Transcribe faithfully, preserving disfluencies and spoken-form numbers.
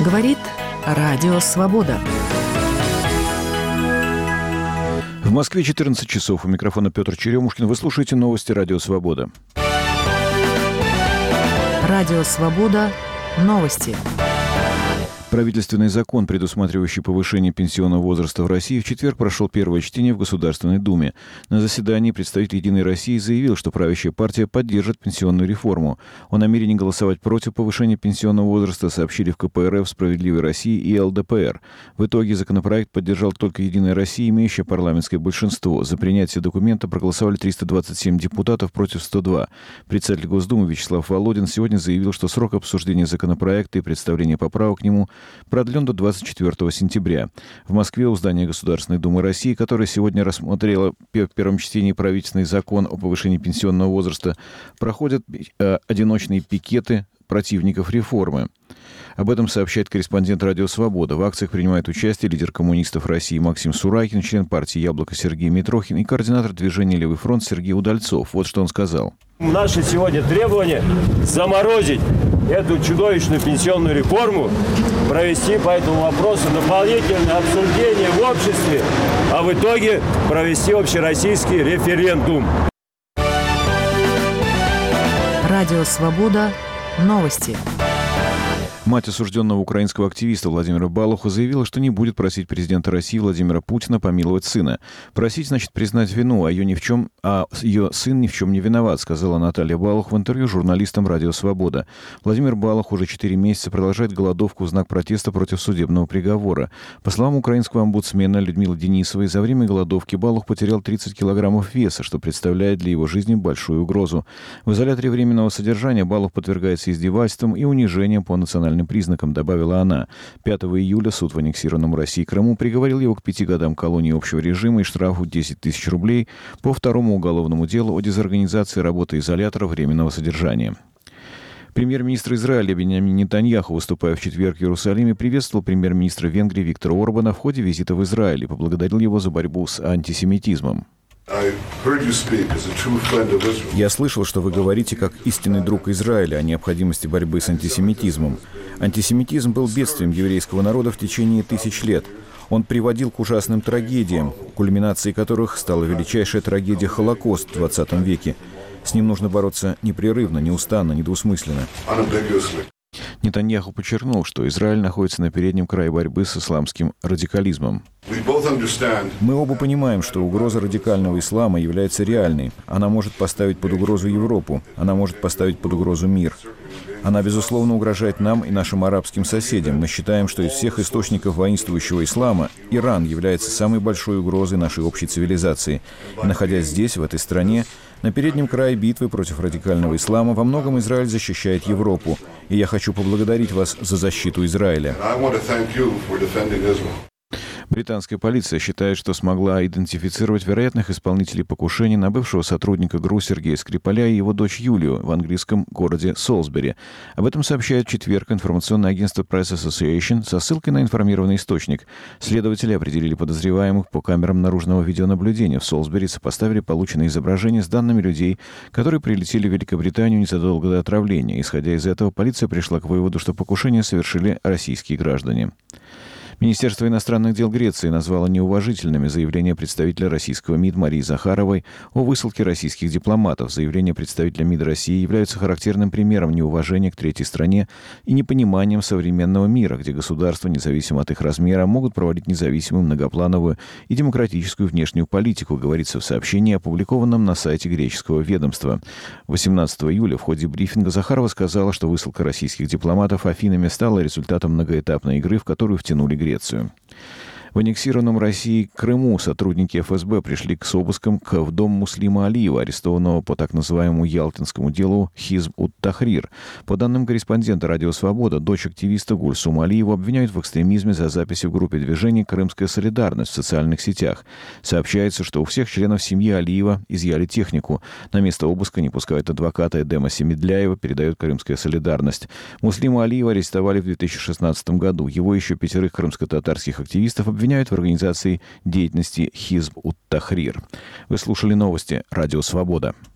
Говорит Радио Свобода. В Москве четырнадцать часов. У микрофона Петр Черемушкин. Вы слушаете новости Радио Свобода. Радио Свобода. Новости. Правительственный закон, предусматривающий повышение пенсионного возраста в России, в четверг прошел первое чтение в Государственной Думе. На заседании представитель «Единой России» заявил, что правящая партия поддержит пенсионную реформу. О намерении голосовать против повышения пенсионного возраста сообщили в ка пэ эр эф, «Справедливой России» и эл дэ пэ эр. В итоге законопроект поддержал только «Единая Россия», имеющая парламентское большинство. За принятие документа проголосовали триста двадцать семь депутатов против ста двух. Председатель Госдумы Вячеслав Володин сегодня заявил, что срок обсуждения законопроекта и представления поправок к нему продлен до двадцать четвёртого сентября. В Москве у здания Государственной Думы России, которая сегодня рассмотрела в первом чтении правительственный закон о повышении пенсионного возраста, проходят э, одиночные пикеты противников реформы. Об этом сообщает корреспондент «Радио Свобода». В акциях принимает участие лидер коммунистов России Максим Сурайкин, член партии «Яблоко» Сергей Митрохин и координатор движения «Левый фронт» Сергей Удальцов. Вот что он сказал. Наше сегодня требование – заморозить эту чудовищную пенсионную реформу, провести по этому вопросу дополнительное обсуждение в обществе, а в итоге провести общероссийский референдум. Радио Свобода. Новости. Мать осужденного украинского активиста Владимира Балуха заявила, что не будет просить президента России Владимира Путина помиловать сына. Просить значит признать вину, а ее ни в чем, а ее сын ни в чем не виноват, сказала Наталья Балух в интервью журналистам «Радио Свобода». Владимир Балух уже четыре месяца продолжает голодовку в знак протеста против судебного приговора. По словам украинского омбудсмена Людмилы Денисовой, за время голодовки Балух потерял тридцать килограммов веса, что представляет для его жизни большую угрозу. В изоляторе временного содержания Балух подвергается издевательствам и унижениям по национальному признакам, добавила она. пятого июля суд в аннексированном России Крыму приговорил его к пяти годам колонии общего режима и штрафу десять тысяч рублей по второму уголовному делу о дезорганизации работы изолятора временного содержания. Премьер-министр Израиля Биньямин Нетаньяху, выступая в четверг в Иерусалиме, приветствовал премьер-министра Венгрии Виктора Орбана в ходе визита в Израиль и поблагодарил его за борьбу с антисемитизмом. Я слышал, что вы говорите как истинный друг Израиля о необходимости борьбы с антисемитизмом. Антисемитизм был бедствием еврейского народа в течение тысяч лет. Он приводил к ужасным трагедиям, кульминацией которых стала величайшая трагедия Холокост в двадцатом веке. С ним нужно бороться непрерывно, неустанно, недвусмысленно. Нетаньяху подчеркнул, что Израиль находится на переднем крае борьбы с исламским радикализмом. Мы оба понимаем, что угроза радикального ислама является реальной. Она может поставить под угрозу Европу. Она может поставить под угрозу мир. Она, безусловно, угрожает нам и нашим арабским соседям. Мы считаем, что из всех источников воинствующего ислама Иран является самой большой угрозой нашей общей цивилизации. И, находясь здесь, в этой стране, на переднем крае битвы против радикального ислама, во многом Израиль защищает Европу. И я хочу поблагодарить вас за защиту Израиля. Британская полиция считает, что смогла идентифицировать вероятных исполнителей покушений на бывшего сотрудника ГРУ Сергея Скрипаля и его дочь Юлию в английском городе Солсбери. Об этом сообщает в четверг информационное агентство Press Association со ссылкой на информированный источник. Следователи определили подозреваемых по камерам наружного видеонаблюдения в Солсбери, сопоставили полученные изображения с данными людей, которые прилетели в Великобританию незадолго до отравления. Исходя из этого, полиция пришла к выводу, что покушение совершили российские граждане. Министерство иностранных дел Греции назвало неуважительными заявления представителя российского МИД Марии Захаровой о высылке российских дипломатов. Заявления представителя МИД России являются характерным примером неуважения к третьей стране и непониманием современного мира, где государства, независимо от их размера, могут проводить независимую, многоплановую и демократическую внешнюю политику, говорится в сообщении, опубликованном на сайте греческого ведомства. восемнадцатого июля в ходе брифинга Захарова сказала, что высылка российских дипломатов Афинами стала результатом многоэтапной игры, в которую втянули Грецию. В аннексированном России Крыму сотрудники эф эс бэ пришли с обыском к в дом Муслима Алиева, арестованного по так называемому ялтинскому делу Хизб-ут-Тахрир. По данным корреспондента «Радио Свобода», дочь активиста Гульсум Алиеву обвиняют в экстремизме за записи в группе движения «Крымская солидарность» в социальных сетях. Сообщается, что у всех членов семьи Алиева изъяли технику. На место обыска не пускают адвоката Эдема Семидляева, передает «Крымская солидарность». Муслима Алиева арестовали в две тысячи шестнадцатом году. Его и еще пятерых крымско-татарских активистов обвиняют обвиняют в организации деятельности Хизб-ут-Тахрир. Вы слушали новости «Радио Свобода».